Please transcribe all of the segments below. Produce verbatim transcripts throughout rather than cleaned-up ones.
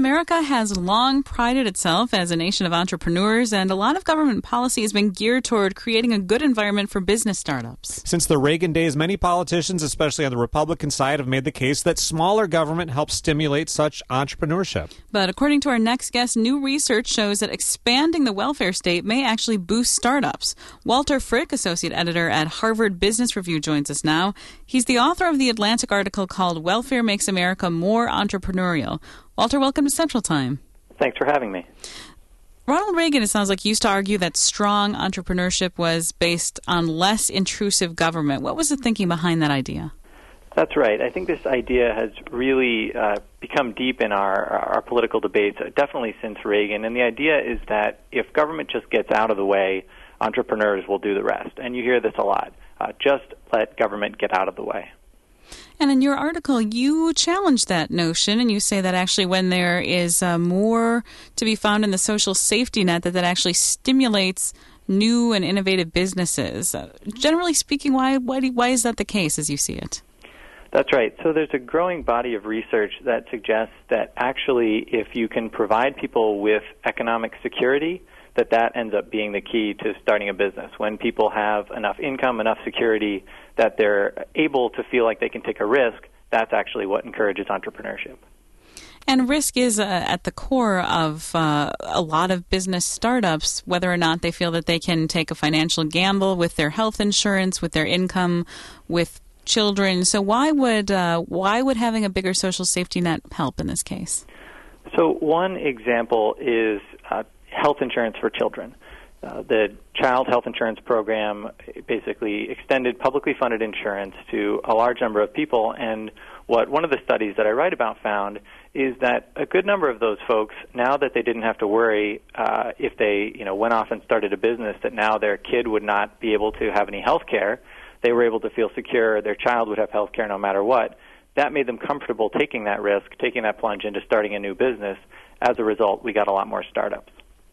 America has long prided itself as a nation of entrepreneurs, and a lot of government policy has been geared toward creating a good environment for business startups. Since the Reagan days, many politicians, especially on the Republican side, have made the case that smaller government helps stimulate such entrepreneurship. But according to our next guest, new research shows that expanding the welfare state may actually boost startups. Walter Frick, associate editor at Harvard Business Review, joins us now. He's the author of the Atlantic article called Welfare Makes America More Entrepreneurial. Walter, welcome to Central Time. Thanks for having me. Ronald Reagan, it sounds like, used to argue that strong entrepreneurship was based on less intrusive government. What was the thinking behind that idea? That's right. I think this idea has really uh, become deep in our, our political debates, definitely since Reagan. And the idea is that if government just gets out of the way, entrepreneurs will do the rest. And you hear this a lot. Uh, just let government get out of the way. And in your article, you challenge that notion, and you say that actually when there is uh, more to be found in the social safety net, that that actually stimulates new and innovative businesses. Uh, generally speaking, why, why, do, why is that the case as you see it? That's right. So there's a growing body of research that suggests that actually if you can provide people with economic security, that that ends up being the key to starting a business. When people have enough income, enough security, that they're able to feel like they can take a risk, that's actually what encourages entrepreneurship. And risk is uh, at the core of uh, a lot of business startups, whether or not they feel that they can take a financial gamble with their health insurance, with their income, with children. So why would uh, why would having a bigger social safety net help in this case? So one example is uh, health insurance for children. Uh, the Child Health Insurance Program basically extended publicly funded insurance to a large number of people, and what one of the studies that I write about found is that a good number of those folks, now that they didn't have to worry uh, if they you know, went off and started a business, that now their kid would not be able to have any health care, they were able to feel secure, their child would have health care no matter what. That made them comfortable taking that risk, taking that plunge into starting a new business. As a result, we got a lot more startups.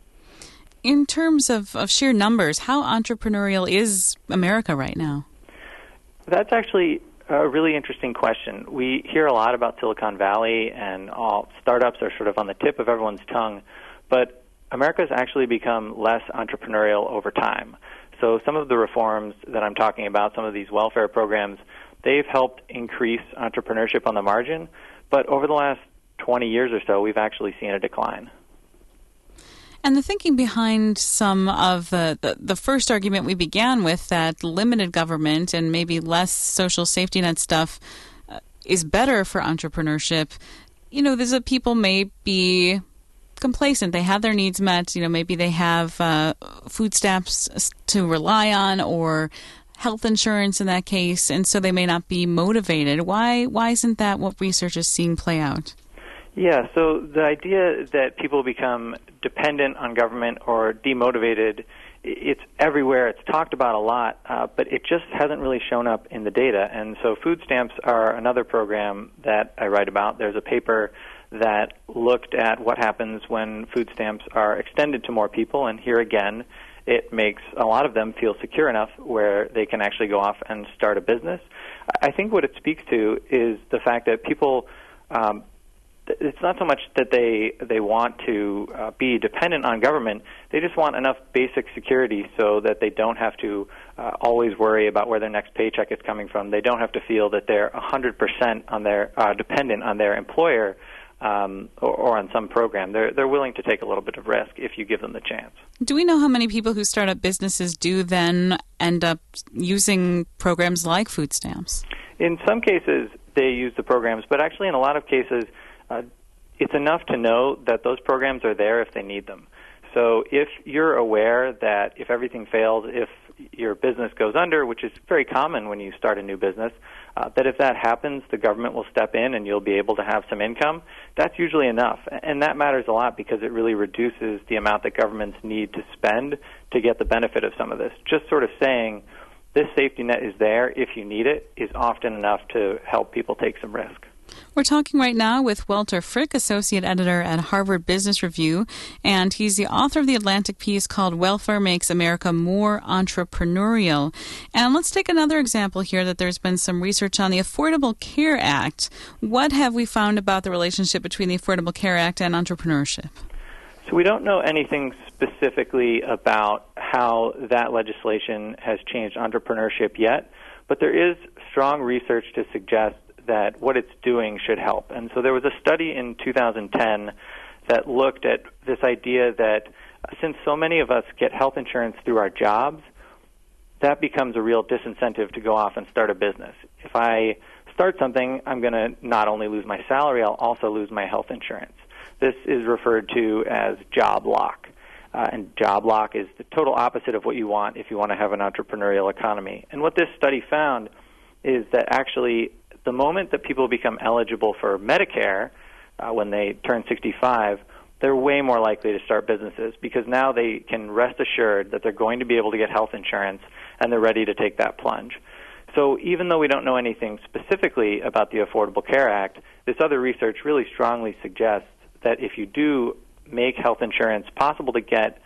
In terms of, of sheer numbers, how entrepreneurial is America right now? That's actually a really interesting question. We hear a lot about Silicon Valley, and all startups are sort of on the tip of everyone's tongue, but America's actually become less entrepreneurial over time. So some of the reforms that I'm talking about, some of these welfare programs, they've helped increase entrepreneurship on the margin, but over the last twenty years or so, we've actually seen a decline. And the thinking behind some of the, the, the first argument we began with, that limited government and maybe less social safety net stuff uh, is better for entrepreneurship. You know, there's a people may be complacent. They have their needs met. You know, maybe they have uh, food stamps to rely on or health insurance in that case, and so they may not be motivated. Why, why isn't that what research is seeing play out? Yeah, so the idea that people become dependent on government or demotivated, it's everywhere. It's talked about a lot, uh, but it just hasn't really shown up in the data. And so food stamps are another program that I write about. There's a paper that looked at what happens when food stamps are extended to more people, and here again, it makes a lot of them feel secure enough where they can actually go off and start a business. I think what it speaks to is the fact that people um, it's not so much that they they want to uh, be dependent on government. They just want enough basic security so that they don't have to uh, always worry about where their next paycheck is coming from. They don't have to feel that they're one hundred percent on their uh, dependent on their employer um, or, or on some program. They're they're willing to take a little bit of risk if you give them the chance. Do we know how many people who start up businesses do then end up using programs like food stamps? In some cases, they use the programs, but actually in a lot of cases, Uh, it's enough to know that those programs are there if they need them. So if you're aware that if everything fails, if your business goes under, which is very common when you start a new business, uh, that if that happens, the government will step in and you'll be able to have some income, that's usually enough. And that matters a lot because it really reduces the amount that governments need to spend to get the benefit of some of this. Just sort of saying this safety net is there if you need it is often enough to help people take some risk. We're talking right now with Walter Frick, Associate Editor at Harvard Business Review, and he's the author of the Atlantic piece called Welfare Makes America More Entrepreneurial. And let's take another example here that there's been some research on the Affordable Care Act. What have we found about the relationship between the Affordable Care Act and entrepreneurship? So we don't know anything specifically about how that legislation has changed entrepreneurship yet, but there is strong research to suggest that what it's doing should help. And so there was a study in two thousand ten that looked at this idea that since so many of us get health insurance through our jobs, that becomes a real disincentive to go off and start a business. If I start something, I'm going to not only lose my salary, I'll also lose my health insurance. This is referred to as job lock. Uh, and job lock is the total opposite of what you want if you want to have an entrepreneurial economy. And what this study found is that actually the moment that people become eligible for Medicare, uh, when they turn sixty-five, they're way more likely to start businesses because now they can rest assured that they're going to be able to get health insurance and they're ready to take that plunge. So even though we don't know anything specifically about the Affordable Care Act, this other research really strongly suggests that if you do make health insurance possible to get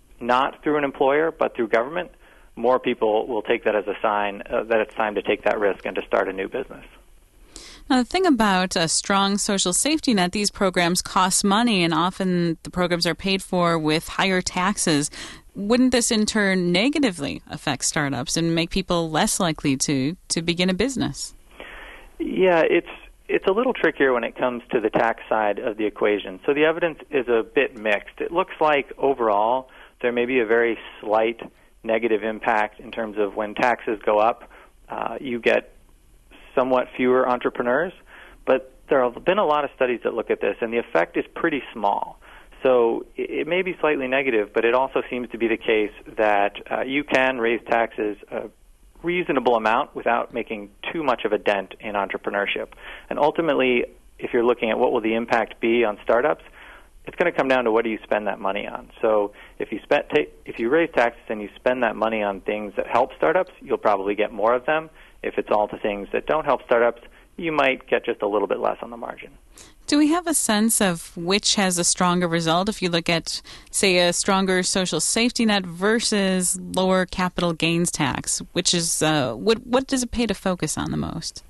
not through an employer but through government, more people will take that as a sign uh, that it's time to take that risk and to start a new business. Now, the thing about a strong social safety net, these programs cost money, and often the programs are paid for with higher taxes. Wouldn't this in turn negatively affect startups and make people less likely to, to begin a business? Yeah, it's it's a little trickier when it comes to the tax side of the equation. So the evidence is a bit mixed. It looks like overall there may be a very slight negative impact in terms of when taxes go up, uh, you get somewhat fewer entrepreneurs, but there have been a lot of studies that look at this, and the effect is pretty small. So it may be slightly negative, but it also seems to be the case that uh, you can raise taxes a reasonable amount without making too much of a dent in entrepreneurship. And ultimately, if you're looking at what will the impact be on startups, it's going to come down to what do you spend that money on. So if you spend, ta- if you raise taxes and you spend that money on things that help startups, you'll probably get more of them. If it's all the things that don't help startups, you might get just a little bit less on the margin. Do we have a sense of which has a stronger result if you look at, say, a stronger social safety net versus lower capital gains tax? Which is uh, what what does it pay to focus on the most?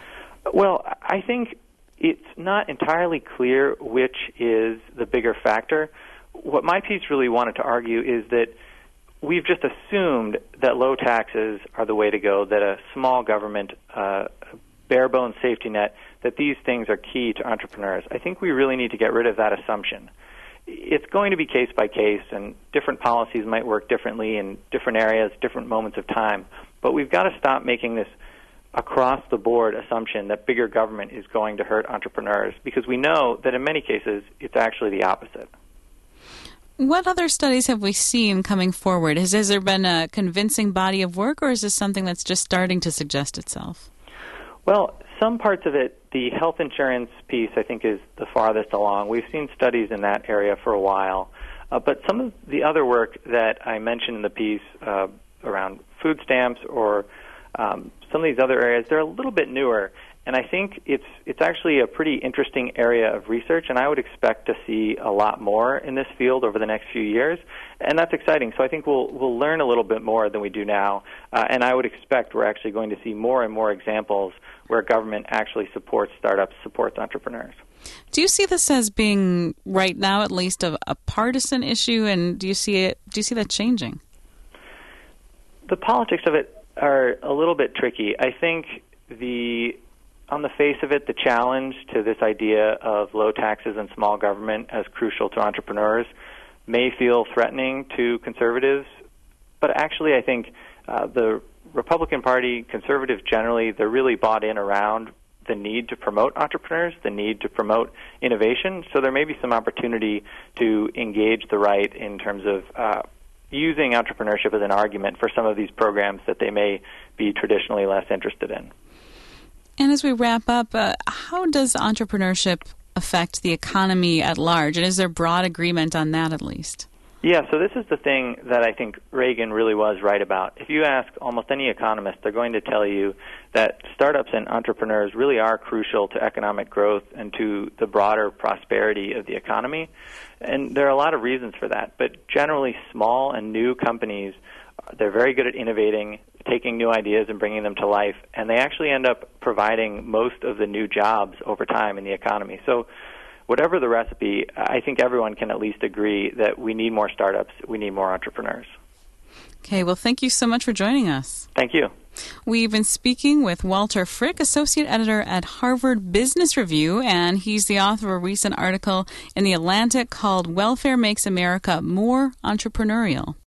Well, I think it's not entirely clear which is the bigger factor. What my piece really wanted to argue is that we've just assumed that low taxes are the way to go, that a small government, uh, bare-bones safety net, that these things are key to entrepreneurs. I think we really need to get rid of that assumption. It's going to be case by case, and different policies might work differently in different areas, different moments of time, but we've got to stop making this across-the-board assumption that bigger government is going to hurt entrepreneurs, because we know that in many cases it's actually the opposite. What other studies have we seen coming forward? Has, has there been a convincing body of work, or is this something that's just starting to suggest itself? Well, some parts of it, the health insurance piece, I think, is the farthest along. We've seen studies in that area for a while. Uh, but some of the other work that I mentioned in the piece uh, around food stamps or um, some of these other areas, they're a little bit newer. And I think it's it's actually a pretty interesting area of research, and I would expect to see a lot more in this field over the next few years, and that's exciting. So I think we'll we'll learn a little bit more than we do now, uh, and I would expect we're actually going to see more and more examples where government actually supports startups, supports entrepreneurs. Do you see this as being right now at least a, a partisan issue, and do you see it? Do you see that changing? The politics of it are a little bit tricky. I think the on the face of it, the challenge to this idea of low taxes and small government as crucial to entrepreneurs may feel threatening to conservatives, but actually I think uh, the Republican Party, conservatives generally, they're really bought in around the need to promote entrepreneurs, the need to promote innovation, so there may be some opportunity to engage the right in terms of uh, using entrepreneurship as an argument for some of these programs that they may be traditionally less interested in. And as we wrap up, uh, how does entrepreneurship affect the economy at large? And is there broad agreement on that at least? Yeah, so this is the thing that I think Reagan really was right about. If you ask almost any economist, they're going to tell you that startups and entrepreneurs really are crucial to economic growth and to the broader prosperity of the economy. And there are a lot of reasons for that. But generally, small and new companies, they're very good at innovating, taking new ideas and bringing them to life, and they actually end up providing most of the new jobs over time in the economy. So whatever the recipe, I think everyone can at least agree that we need more startups, we need more entrepreneurs. Okay, well, thank you so much for joining us. Thank you. We've been speaking with Walter Frick, Associate Editor at Harvard Business Review, and he's the author of a recent article in The Atlantic called Welfare Makes America More Entrepreneurial.